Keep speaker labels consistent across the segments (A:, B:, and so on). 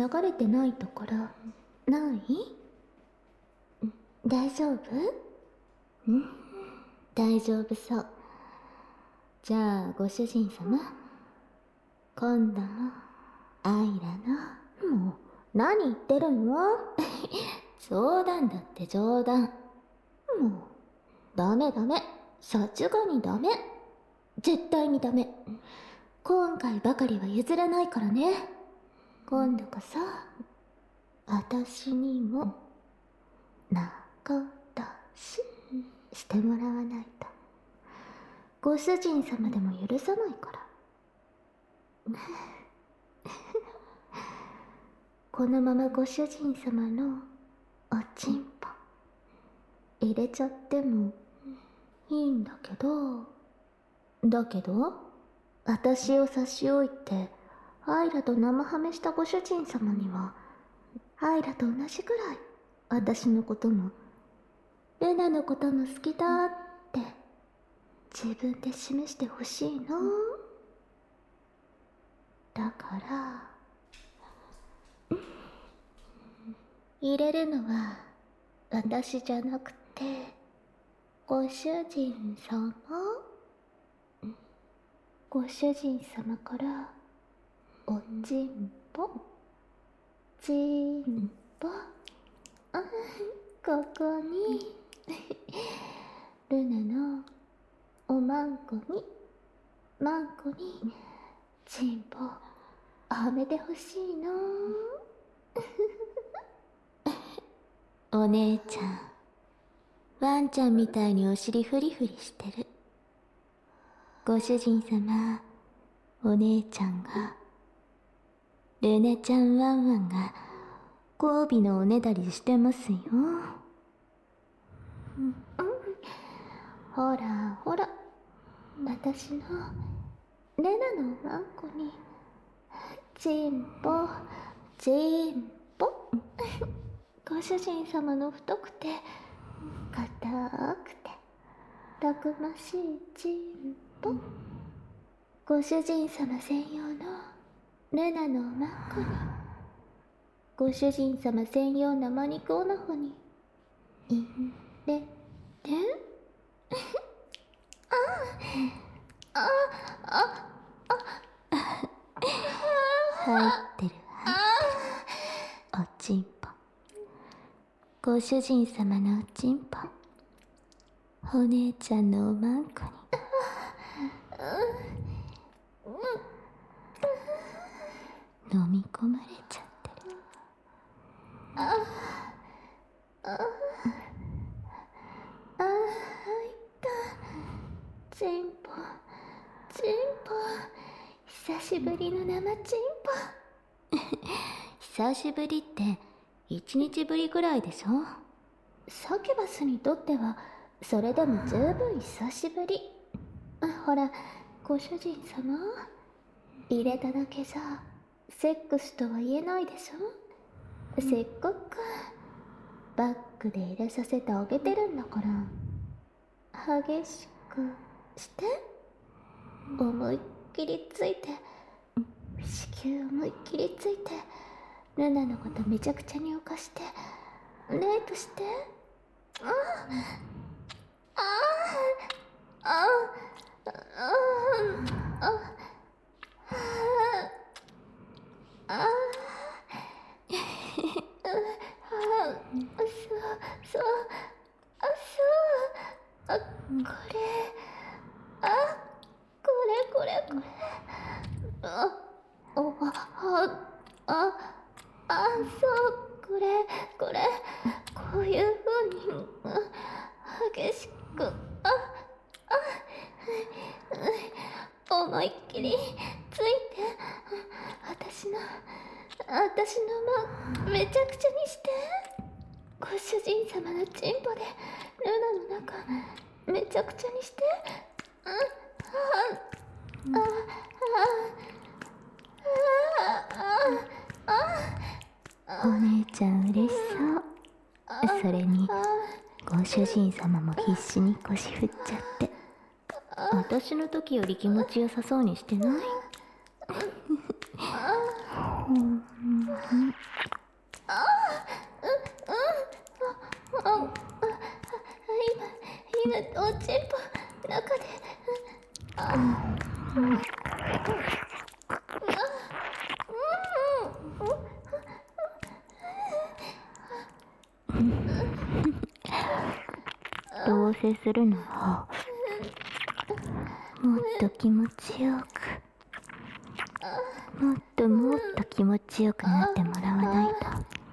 A: 流れてないところない？大丈夫？大丈夫そう。じゃあご主人様、今度もアイラの、もう何言ってるの？冗談だって冗談。もうダメ、さすがにダメ、絶対にダメ。今回ばかりは譲らないからね。今度こそ私にも仲出ししてもらわないとご主人様でも許さないから。このままご主人様のおちんぽ入れちゃってもいいんだけど、私を差し置いてアイラと生ハメしたご主人様には、アイラと同じくらい私のこともルナのことも好きだって自分で示してほしいの。だから入れるのは私じゃなくてご主人様。ご主人様からおちんぽ、ちんぽ、ここにルナのおまんこにちんぽはめてほしいの。お姉ちゃん、ワンちゃんみたいにお尻フリフリしてる。ご主人様、お姉ちゃんが、ルナちゃんワンワンが交尾のおねだりしてますよ。ほらほら、私のレナのワンコにちんぽご主人様の太くて硬くてたくましいちんぽ、ご主人様専用のルナのおまんこに、ご主人様専用生肉オナホに入れて入ってるおちんぽ、ご主人様のおちんぽ、お姉ちゃんのおまんこに飲み込まれちゃってる。入ったちんぽ、久しぶりの生ちんぽ。久しぶりって1日ぶりぐらいでしょ。サキュバスにとってはそれでも十分久しぶり。ほらご主人様、入れただけじゃセックスとは言えないでしょ。せっかくバックで入れさせてあげてるんだから、激しくして思いっきりついて、子宮思いっきりついて、ルナのことめちゃくちゃに犯してレイプして。こういう風に激しく思いっきりついて、私のめちゃくちゃにして、ご主人様のチンポでルナの中めちゃくちゃにして。お姉ちゃん嬉しそう。それにご主人様も必死に腰振っちゃって、私の時より気持ちよさそうにしてない？ 今おちんぽ中でどうせするのはもっと気持ちよく、もっと気持ちよくなってもらわないと。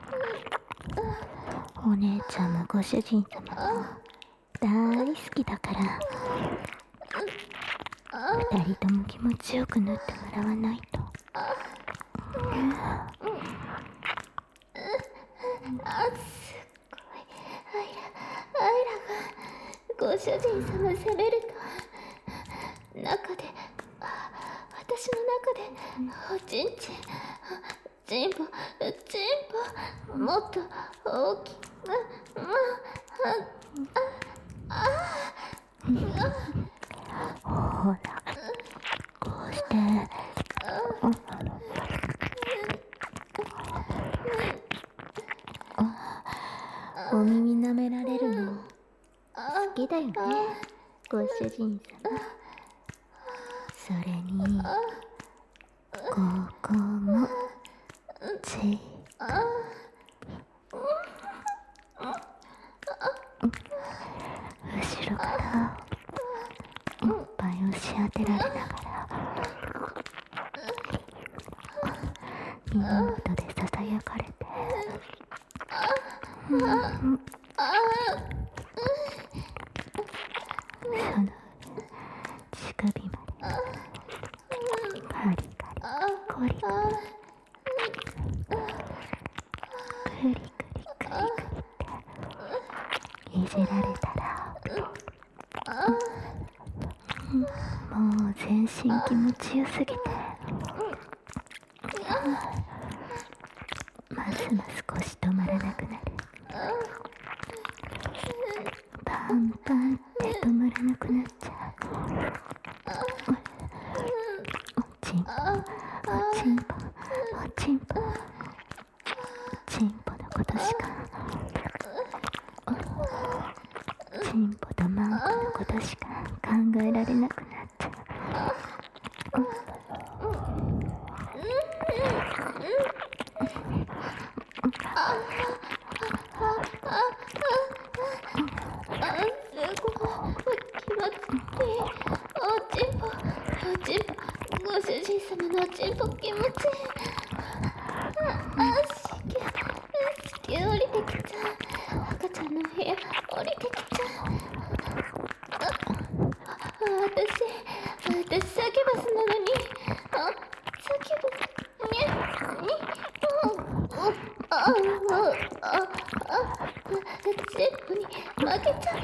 A: お姉ちゃんもご主人様も大好きだから、二人とも気持ちよくなってもらわないと。すごいアイラがご主人様責めると中で、私の中でおちんちんぽもっと大きくほら、こうしてお耳舐められるの好きだよね、ご主人様。それにここもち後ろからおっぱいをし当てられながら耳元でささやかれて、その乳首までカリカリコリコリクリクリクリクリっていじられたら、もう全身気持ちよすぎて、ますます腰止まらなくなる。パンパンって止まらなくなっちゃう。おちんぽおちんぽおちんぽちんぽのことしか、ちんぽとマンコのことしか考えられなくなっちゃう。ご主人様のおちんぽ気持ちいい。子宮降りてきちゃう。赤ちゃんの部屋降りてきちゃう。私サキュバスなのに、サキュバスにチンポに負けちゃう。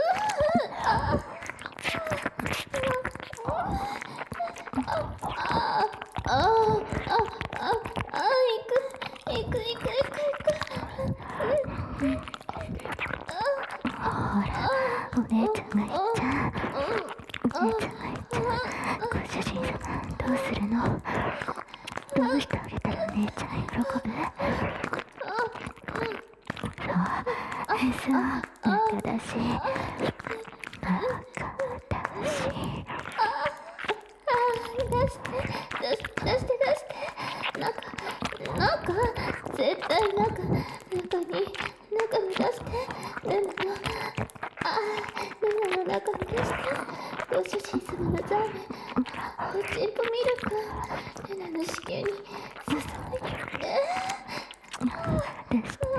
A: 行く。ほら、お姉ちゃんが言っちゃう。ご主人様どうするの？どうしてあげたら姉ちゃん喜ぶ？そう、バカだし。出して中絶対中に出して。ルナの中に出して。ご主人様のザーメンおちんぽミルクルナの子宮に注いで。出して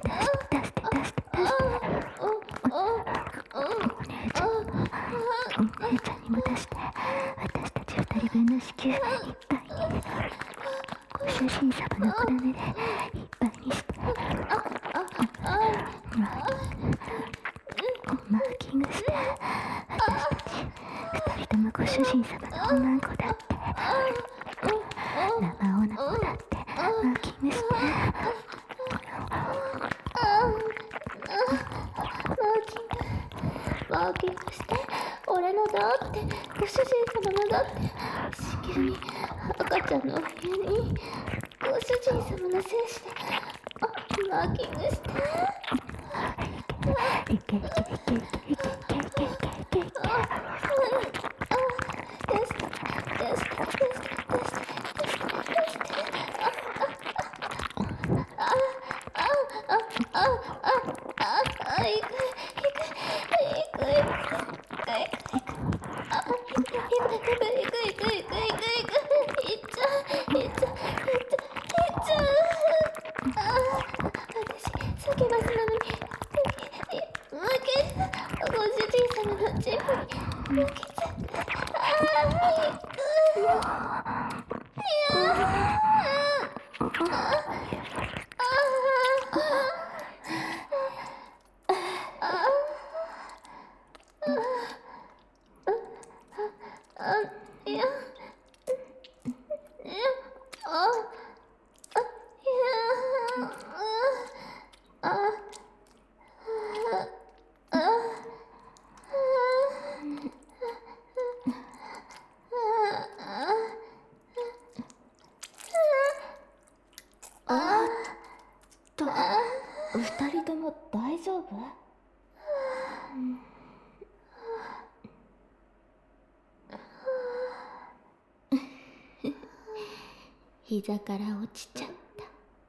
A: お姉ちゃんにも出して。私たち二人分の子宮いっぱいに、ご主人様の子種でいっぱいにして、マーキングして。私たち二人ともご主人様の女の子だって、生女子だってマーキングして。マーキングして。俺のだって、ご主人様のだって、子宮に赤ちゃんのお部屋にご主人様の精子でマーキングして。二人とも大丈夫？膝から落ちちゃった。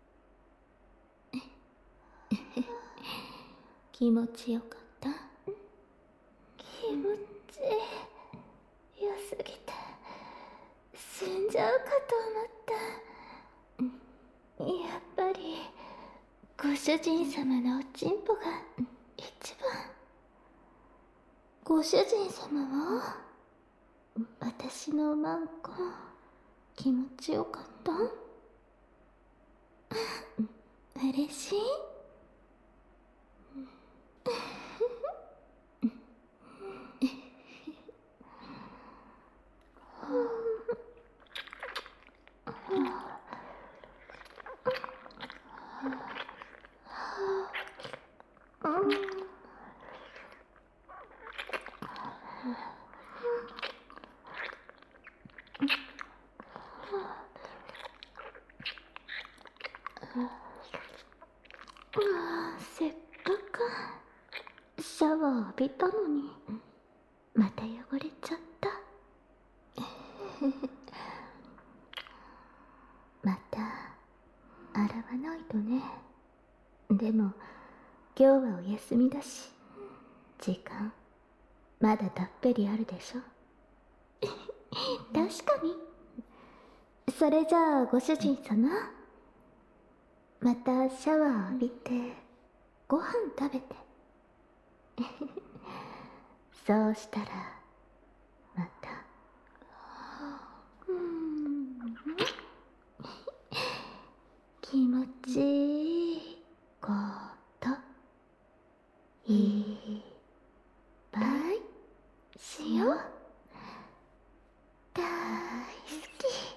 A: 気持ちよかった？気持ちよすぎて死んじゃうかと思った。やっぱりご主人様のおちんぽが一番。ご主人様は私のマンコ気持ちよかった？嬉しい？せっかくシャワー浴びたのにまた汚れちゃった。また洗わないとね。でも今日はお休みだし時間まだたっぷりあるでしょ。確かに。それじゃあご主人様、またシャワー浴びてご飯食べて。そうしたらまた気持ちいいこといっぱいしよう。大好き。